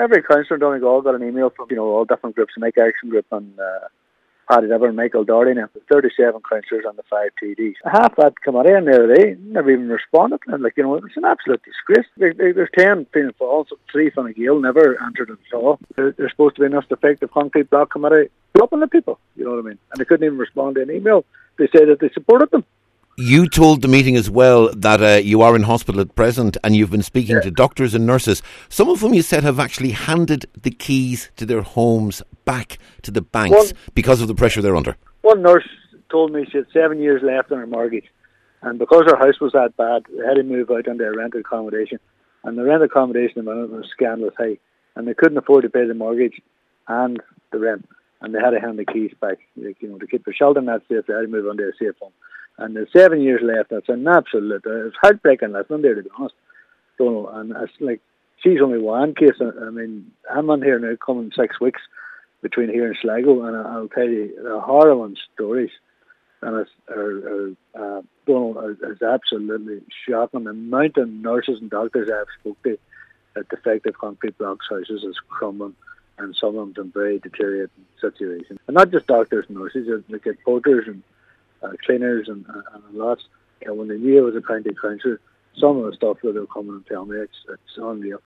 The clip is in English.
every councillor in Donegal got an email from, all different groups, Make Action Group and Paddy Dever and Michael Doherty now. 37 councillors and the 5 TDs. Half that committee in there today never even responded. And it's an absolute disgrace. There's 10 Fianna Fáil, 3 Fine Gael never answered it at all. There's supposed to be an effective concrete block committee helping the people, you know what I mean? And they couldn't even respond to an email. They said that they supported them. You told the meeting as well that you are in hospital at present and you've been speaking to doctors and nurses, some of whom you said have actually handed the keys to their homes back to the banks because of the pressure they're under. One nurse told me she had 7 years left on her mortgage, and because her house was that bad, they had to move out into a rented accommodation, and the rented accommodation was scandalous high, and they couldn't afford to pay the mortgage and the rent, and they had to hand the keys back. To keep their shelter net safe, they had to move on to a safe home. And there's 7 years left. That's an absolute. It's heartbreaking listening there, to be honest. And it's like she's only one case. I mean, I'm on here now, coming 6 weeks between here and Sligo, and I'll tell you the horrible stories. And it's absolutely shocking. The amount of nurses and doctors I've spoken to at defective concrete blocks houses is crumbling, and some of them in very deteriorating situations. And not just doctors and nurses, like porters and cleaners and lots. When they knew I was a county councillor, some of the stuff that they're coming and telling me, it's unreal.